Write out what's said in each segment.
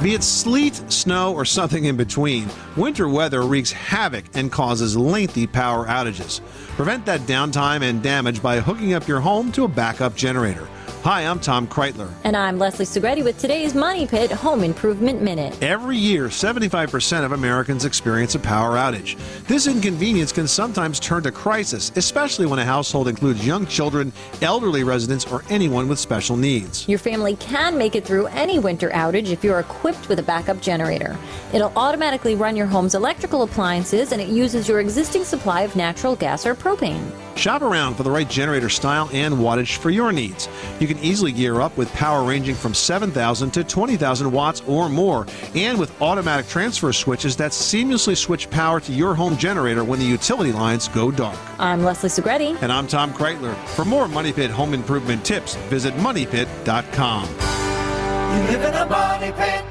Be it sleet, snow, or something in between, winter weather wreaks havoc and causes lengthy power outages. Prevent that downtime and damage by hooking up your home to a backup generator. Hi, I'm Tom Kreitler. And I'm Leslie Segretti with today's Money Pit Home Improvement Minute. Every year, 75% of Americans experience a power outage. This inconvenience can sometimes turn to crisis, especially when a household includes young children, elderly residents, or anyone with special needs. Your family can make it through any winter outage if you're equipped with a backup generator. It'll automatically run your home's electrical appliances, and it uses your existing supply of natural gas or propane. Shop around for the right generator style and wattage for your needs. You can easily gear up with power ranging from 7,000 to 20,000 watts or more, and with automatic transfer switches that seamlessly switch power to your home generator when the utility lines go dark. I'm Leslie Segretti. And I'm Tom Kreitler. For more Money Pit home improvement tips, visit MoneyPit.com. You live in a money pit.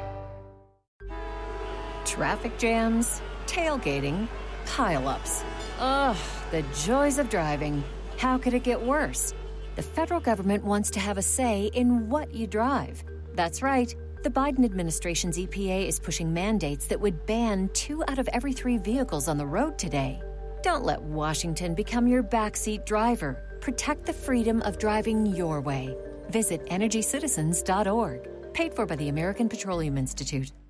Traffic jams, tailgating, pile-ups. Ugh, the joys of driving. How could it get worse? The federal government wants to have a say in what you drive. That's right. The Biden administration's EPA is pushing mandates that would ban 2 out of every 3 vehicles on the road today. Don't let Washington become your backseat driver. Protect the freedom of driving your way. Visit EnergyCitizens.org. Paid for by the American Petroleum Institute.